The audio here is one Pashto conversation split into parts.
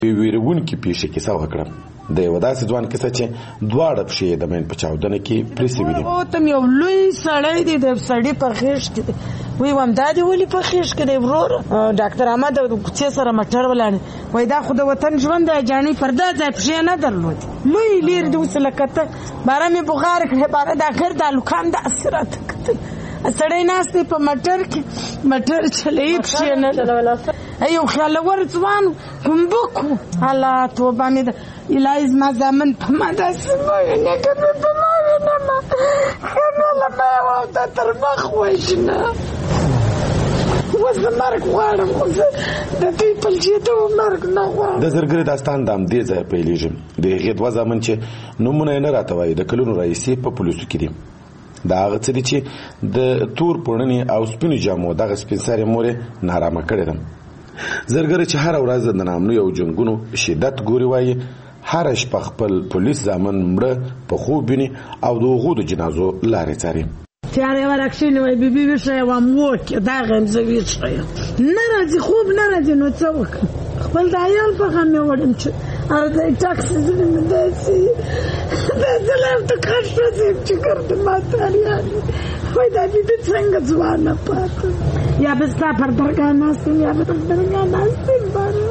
په ویرونکې پیښې کیسه وکړه. د یو داسې ځوان کیسه چې دواړه پښې د مین په چاودنه کې پرې سوي دي. تم یو لوی سړی دی، د سړي په خېش کې دی. وی وام دا دی ولې په خېش کې دی ورور؟ ډاکټر احمد د کوڅې سره مټر ولاړ وای دا خو د وطن ژوند دی، جاني پردا ځای پښې نه درلود. لوی لیر د اوس لکته بارا مې بغار کړه، بارا د اخر د لوکان د اثرات کته سړی ناستې په مټر کې مټر چلې پښې نه درلود. ایو خیال ور ځوان کومبکو الله توبه مې الهي زما زامن په ما داسې وایي که مې په ما وینمه ښه له ما یې واوده تر مخ وژنه. اوس د مرګ غواړم، اوس د دوی پلچېدو مرګ نه غواړم. د زرګري داستان د همدې ځایه پیلېږي. د هغې دوه زامن چې نومونه یې نه راته وایي د کلونو راهیسې په پولیسو کې دي. دا هغه څه دي چې د تور پوړنې او سپینو جامو دغه سپین سرې مور یې نارامه کړې ده. زرګر چې هر ورځ د نامنو یو جنګونو شدت ګوري وایي هر شپه خپل پولیس زامن مړه په خوب ویني او د هغو د جنازو لارې څاري. تیارې ورکشینې وایي بیبي ویښه یم وام وکې دغه یم زه ویښه یم نه راځي خوب نه راځي نو څه وکړم؟ خپل د عیال په غم مې وړم چې هر ځای ټاکسي زړه مې داسې داسې لایم ته کښ شوځم چې ګرد ما تاریان وای دا بیبي څنګه ځوانه پاته یا به ستا پر درګاه ناست یم یا به پر درګاه ناست یم باره.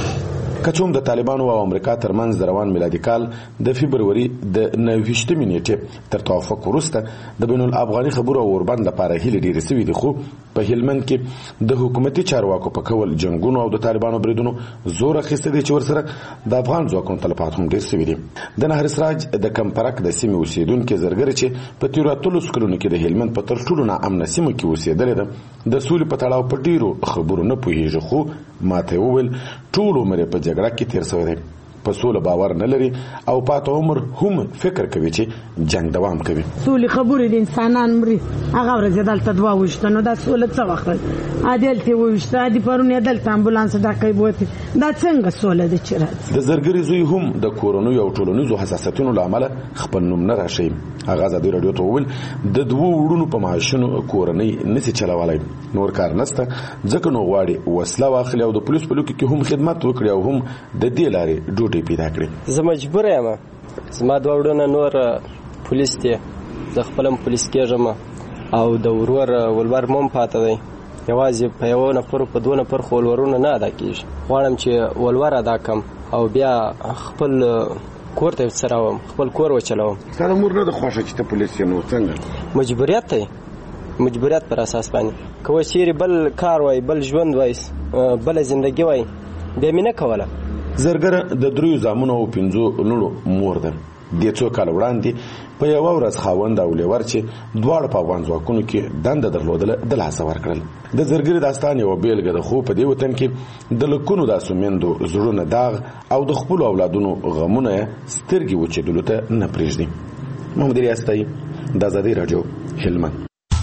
که څوم د طالبانو او امریکا ترمنځ د روان میلادي کال د فبروري د 29 نیټې تر توافق وروسته د بین الافغاني خبرو او اوربند لپاره هیلې ډېرې سوي دي، خو په هلمند کې د حکومتي چارواکو په کول جنګونو او د طالبانو بریدونو زور اخیستی دی چې ورسره د افغان ځواکونو تلفات هم ډېر سوي دي. د نهر سراج د کمپرک د سیمې اوسېدونکي زرګري چې په تېرو 18 کلونو کې د هلمند په تر ټولو ناامنه سیمه کې اوسېدلې ده د سولې په تړاو په ډېرو خبرو نه پوهېږي، خو ماته یې وویل ټول عمر په جګړه کې تیر شوی دی، په سوله باور نه لري او پاته عمر هم فکر کوي چې جنگ دوام کوي. سولې خبرې د انسانان مري هغه ورځ دلته دوه وشته نو دا سوله څه وخت عادلته وشته عادي پرون دلته امبولانس ډاکې بوتي دا څنګه سوله د چرته. د زرګري زوی هم د کورونو او ټولنیزو حساسیتونو لامل خپل نوم نه راشي. هغه ازادي رادیو ته وویل د دوه وړونو په معاشونو کورنۍ نسی چلولای نور کار نسته ځکه نو غواړي وسله واخلي او د پولیس په لوکي کې هم خدمت وکړي او هم د دې لارې ډوډۍ پیدا کړي. زه مجبور یم، زما دوه وړونه نور پولیس دي، زه خپلم پولیس کېږم او د ورور ولور مم پاته دی، یوازې په یو نفر په دوه نفر خو ولورونه نه ادا کېږي. غواړم چې ولور ادا کړم او بیا خپل کور ته وڅروم، خپل کور وچلوم. ستا د مور نه د خوښه چې ته پولیس یې نو څنګه؟ مجبوریت دی، مجبوریت پر اساس باندې که چیرې بل کار وای بل ژوند وای بل زندگی وای بیا مې نه کوله. زرګره د 3 زامنو او 5 لوڼو مور ده. د څو کال وړاندې په یو ورځ خاوند او لیور چې دواړه په افغان ځواکونو کې دنده درلودله د لاسه ورکړل. د زرګري داستان یو بیلګه ده، خو په دې وطن کې د لکونو داسې میندو زړونه داغ او د خپلو اولادونو غمونه سترګې وچېدلو ته نه پرېږدي. محمد ریاستي د ازادي رادیو هلمند.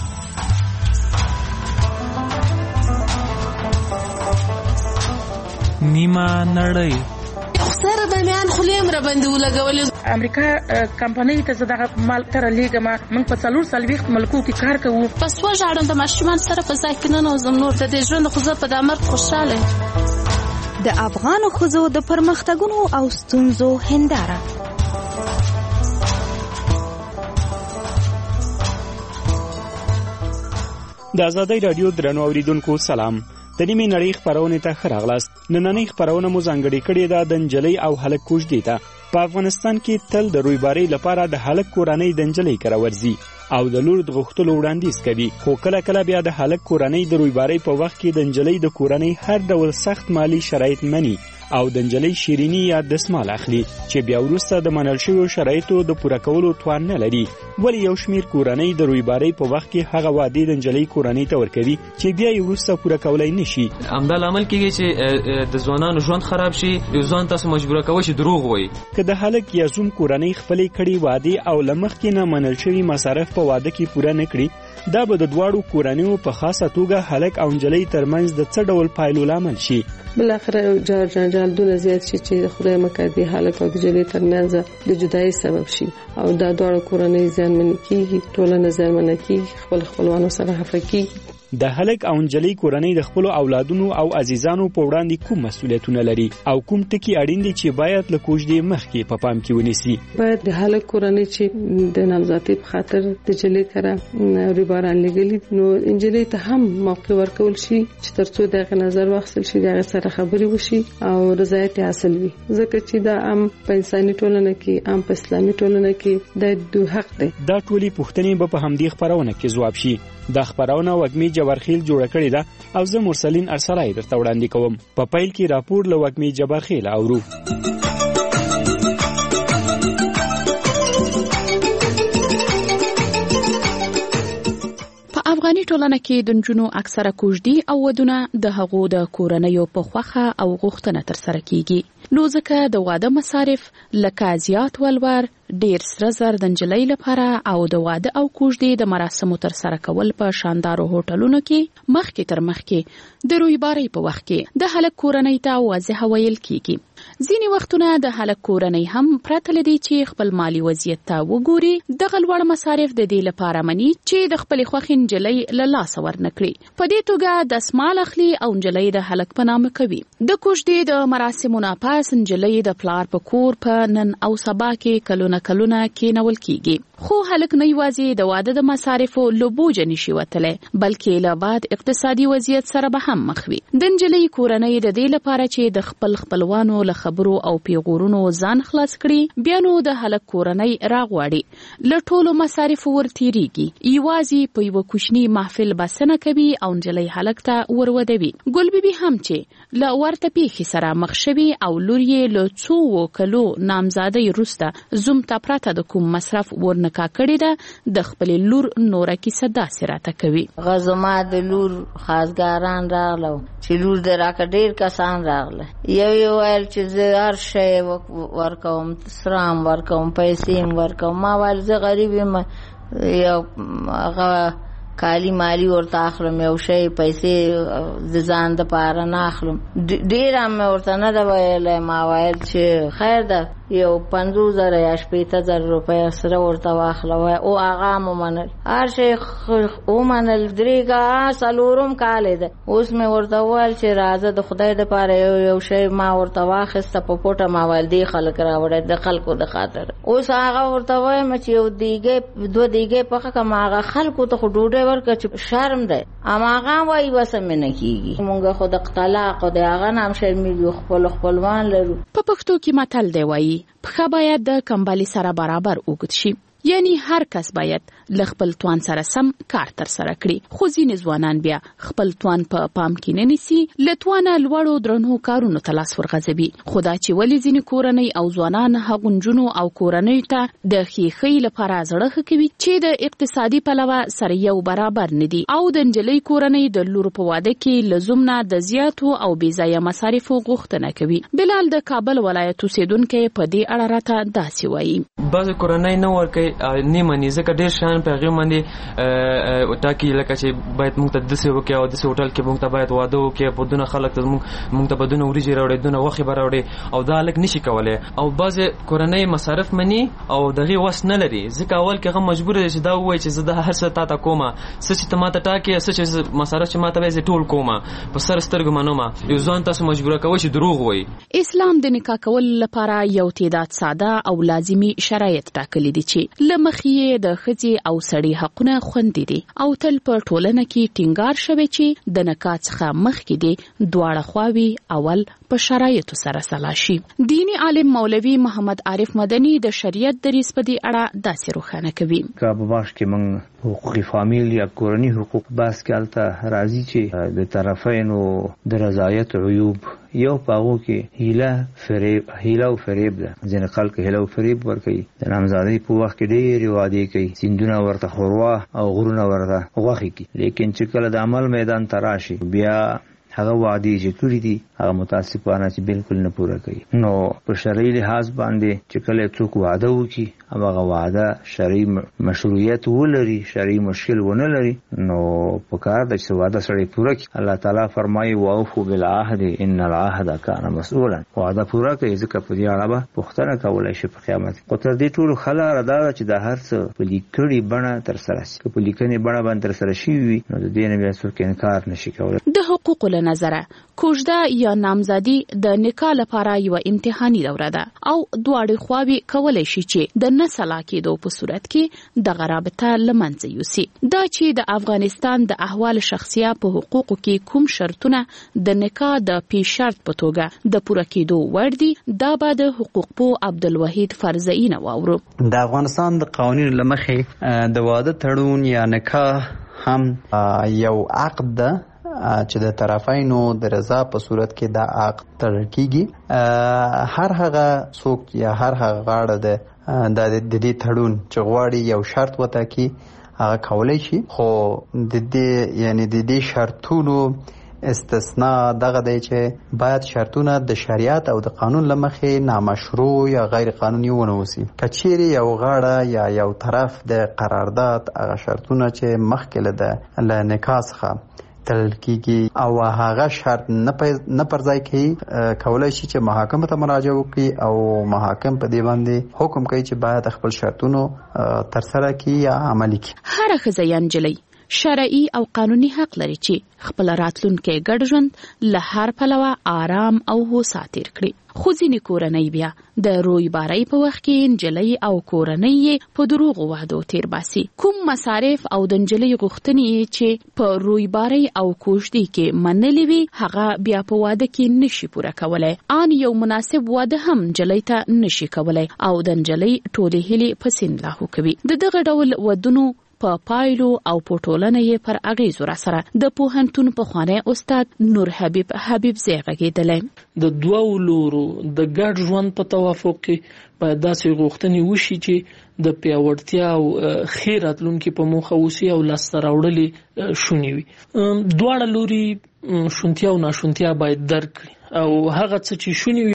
نیمه نړۍ سره د میان خلیم را باندې ولګولې. امریکا کمپنۍ ته زه دغه مال تر لیږم، موږ په 440 ملکو کې کار کوو. پس وژاړم د ماشومان سره په ځای کې نه نوزم نور د دې ژوند خو زه په د مرګ خوشحاله. د افغانو ښځو د پرمختګونو او ستونزو هنداره. د ازادۍ رادیو درنو اوریدونکو سلام. د نیمې نړۍ خپرونې ته ښه راغلاست. نننۍ خپرونه مو ځانګړې کړې ده د نجلۍ او هلک کوژدې ته. په افغانستان کې تل د رویبارۍ لپاره د هلک کورنۍ د نجلۍ کره ورځي او د لور د غوښتلو وړاندیز کوي، خو کله کله بیا د هلک کورنۍ د رویبارۍ په وخت کې د نجلۍ د کورنۍ هر ډول سخت مالی شرایط مني او د نجلۍ شیریني یا دسمال اخلي چې بیا وروسته د منل شویو شرایطو د پوره کولو توان نه لري. ولی یو شمیر کورنۍ د رویبارۍ په وخت کې هغه وعدې د نجلۍ کورنۍ ته ورکوي چې بیا یې وروسته پوره کولی نشي. همدا لامل کېږي چې د ځوانانو ژوند خراب شي، یو ځوان تاسو مجبوره کوي چې دروغ وایي. که د هلک یا زوم کورنۍ خپلې کړې وعدې او له مخکې نه منل شوي مصارف په واده کې پوره نه کړي، دا به د دواړو کورنیو په خاصه توګه هلک او نجلۍ ترمنځ د څه ډول پایلو لامل شي؟ بالاخره جنجال دونه زیات شي چې خدای مکړي هلک او نجلۍ ترمنځ د جدایۍ سبب شي او دا دواړه کورنۍ زیانمن کیږي، ټولنه زیانمن کیږي، خپلوانو سره خفه کیږي. د هلک او نجلۍ کورنۍ د خپل اولادونو او عزیزانو په وړاندې کوم مسؤلیتونه لري او کوم ټکي اړین دي چې باید له کوژدې مخکې په پام کې ونیسي؟ باید د هلک کورنۍ چې د نامزادۍ په خاطر د نجلۍ سره رویباران لګلي نو نجلۍ ته هم موقع ورکول شي چې ترڅو دغه نظر واخیستل شي، دغه سره خبرې وشي او رضایت حاصل وي، ځکه چې دا هم په انساني ټولنه کې هم په اسلامي ټولنه کې د دوی حق دی. دا ټولې پوښتنې به په همدې خبرونه کې ځواب شي. دا خبرونه وګمي جبارخیل جوړه کړې ده او زه مرسلین ارسلای درته وړاندې کوم. په پیل کې راپور له وګمي جبارخیل اورو. افغاني ټولنه کې د نجونو اکثره کوژدي او ودونه د هغو د کورنیو په خوخه او غوښتنه ترسره کیږي، نو ځکه د واده مصارف لکه زیات ولور، ډیر سره زر د نجلۍ لپاره او د واده او کوژدې د مراسمو ترسره کول په شاندارو هوټلونو کې مخکې تر مخکې د رویبارۍ په وخت کې د هلک کورنۍ ته واضح ویل کیږي. ځینې وختونه د هلک کورنۍ هم پرته لدی چې خپل مالی وضعیت ته وګوري دغه لوړ مصارف د دې لپاره مني چې د خپل خوښې نجلۍ له لاسه ورنکړي. په دې توګه دسمال اخلي او نجلۍ د هلک په نامه کوي. د کوژدې د مراسمو نه پس نجلۍ د پلار په کور په نن او سبا کې کلونه کېنول کیږي، خو هلک نه یوازې د واده د مصارفو له بوجه نشي وتلی بلکې له بعد اقتصادي وضعیت سره به هم مخ وي. د نجلۍ کورنۍ د دې لپاره چې د خپل خپلوانو له خبرو او پیغورونو ځان خلاص کړي بیا نو د هلک کورنۍ راغواړي له ټولو مصارفو ورتیریږي، یوازې په یوه کوچني محفل بسنه کوي او نجلۍ هلک ته ورودوي. ګل بیبي هم چې له ورته پیښې سره مخ شوي او لور یې له څو کلو نامزادۍ وروسته زوم ته پرته د کوم مصرف ورنکا کړی ده د خپل لور نوره کیسه داسې راته کوي. غزما د لور خاصګاران راغلو چې لور د راکه ډیر کسان راغله، یو ویل چې زه هر شی ورکوم، سرام ورکوم، پیسې ورکوم. ما ویل زه غریب یم، یو هغه کالی مالی ورته اخلم، یو شی پیسې د ځان د پاره نه اخلم. ډیر هم ورته نه ده ویلی. ما ویل چې خیر ده یو 50,000 یا 60,000 روپۍ سره ورته واخله او هغه هم ومنل، هر شی ومنل. درېږه څلورم کال ده، اوس مې ورته وویل چې راځه د خدای دپاره یو شی ما ورته واخیسته په پوټه. ما ویل دې خلک راوړی د خلکو د خاطر. اوس هغه ورته وایم چې یو دیګۍ 2 دیګۍ پخه کړم، هغه خلکو ته خو ډوډۍ ورکړه چې شرم دی، اما هغه وایي وسه مې نه کېږي. مونږ خو د طلاق او د هغه نه هم شرمېږو، خپل خپلوان لرو. په پښتو کې متل دی وایي پښه باید د کمبلي سره برابر اوږد شي، یعنی هر کس باید له خپل توان سره سم کار تر سره کړي. خو ځینې ځوانان بیا خپل توان په پام کې نه نیسي، له توانه لوړو درنو کارونو ته لاس ورغځوي. خو دا چې ولې ځینې کورنۍ او ځوانان هغو نجونو او کورنیو ته د ښېښۍ لپاره زړه ښه کوي چې د اقتصادي پلوه سره یو برابر نه دي او د نجلۍ کورنۍ د لور په واده کې له زوم نه د زیاتو او بېځایه مصارفو غوښتنه کوي. بلال د کابل ولایت اوسېدونکی په دې اړه راته داسې وایي. بعضې کورنۍ نه ورکوي، نه مني، ځکه ډېر شیان په هغې باندې ټاکي لکه چې باید موږ ته داسې وکړي او داسې هوټل کې موږ ته باید واده وکړي، په دونه خلک ته موږ ته به دونه وریجې راوړي، دونه غوښې به راوړي، او دا هلک نشي کولی. او بعضې کورنۍ مصارف مني او د هغې وس نه لري، ځکه اول کې هغه مجبور دی چې دا ووایي چې زه دا هر څه تا ته کومه، څه چې ته ما ته ټاکې، څه چې مصارف چې ما ته وایي زه ټول کومه، په سر سترګو منومه. یو ځوان تاسو مجبوره کوئ چې دروغ وایي. اسلام د نکاح کولو لپاره یو تعداد ساده او لازمي شرایط ټاکلي دي چې له مخې یې د ښځې او سړي حقونه خوندي دي او تل په ټولنه کې ټینګار شوی چې د نکاح څخه مخکې دي دواړه خواوې اول په شرایطو سره سلا شي. دیني عالم مولوي محمد عارف مدني د شریعت دریځ په دې اړه داسې روښانه کوي. که په باش کې موږ حقوقي فامیل یا کورني حقوق بحث کې هلته راځي چې د طرفینو د رضایت عیوب یو په هغو کې هیله او فریب ده. ځینې خلک هیله او فریب ورکوي، د نامزادۍ په وخت کې ډېرې وعدې کوي، سیندونه ورته ښوروا او غرونه ورته غوښې کړي، لیکن چې کله د عمل میدان ته راشي بیا هغه وعده چې کړی دي هغه متاسفانه چې بالکل نه پوره کوي. نو په شرعي لحاظ باندې چې کله څوک وعده وکړي هغه وعده شرعي مشروعیت ولري، شرعي مشکل ونه لري، نو په کار د چې وعده سره پوره کړي. الله تعالی فرمایي واوفوا بالعهد ان العهد كان مسؤولا. وعده پوره کوي ځکه په دې اړه به پوښتنه کولای شي په قیامت. خو تر دې ټولو خلاره دا چې د هر څه په لیکلي بڼه تر سره شي. که په لیکنې بڼه باندې تر سره شي وي نو د دې نه بیا څوک انکار نشي کولی. د حقوقو له نظره کوژده یا نامزادي د نکاح لپاره یو امتحاني دوره ده او دواړه خواوې کولای شي چې د نسلا کېدو په صورت کې د رابطه له منځه یوسي. دا چې د افغانستان د احوال شخصیه په حقوقو کې کوم شرطونه د نکاح د پیش شرط په توګه د پوره کېدو وړ دي دا به د حقوقپوه عبدالوحید فرزئی نه واورو. د افغانستان د قوانینو له مخې د واده تړون یا نکاح هم یو عقد ده چې د طرفینو د رضا په صورت کې دا عقد تړل کیږي. هر هغه څوک یا هر هغه غاړه د دې تړون چې غواړي یو شرط وټاکي هغه کولای شي، خو د دې شرطونو استثناء دغه دی چې باید شرطونه د شریعت او د قانون له مخې نامشروع یا غیر قانوني ونه وسی. که چیرې یو غاړه یا یو طرف د قرارداد هغه شرطونه چې مخکې له نکاح څخه تړل کیږي او هغه شرط نه پرځای کوي، کولای شي چې محاکمه ته مراجعه وکړي او محاکم په دې باندې حکم کوي چې باید خپل شرطونو ترسره کړي یا عملي کړي. هر ښځه یا نجلۍ شرعي او قانوني حق لري چې خپل راتلونکي ګډ ژوند له هر پلوه آرام او هوسا تیر کړي. خو ځینې کورنۍ بیا د رویبارۍ په وخت کې نجلۍ او کورنۍ یې په دروغو وعدو تیر باسي. کوم مصارف او د نجلۍ غوښتنې چې په رویبارۍ او کوژدې کې منلې وي هغه بیا په واده کې نشي پوره کولی. آن یو مناسب واده هم نجلۍ ته نشي کولی او د نجلۍ ټولې هیلې په سیند لاهو کوي. د دغه ډول ودونو په پایلو او په ټولنه یې پر اغیزو را سره د پوهنتون پخوانی استاد نور حبیب حبیبزی غږېدلی. د دوو لورو د ګډ ژوند په توافق کې باید داسې غوښتنې وشي چې د پیاوړتیا او ښې راتلونکي په موخه وسي او لاسته راوړلې شونې وي. دواړه لوري شونتیا او ناشونتیا باید درک کړي او هغه څه چې شونې وي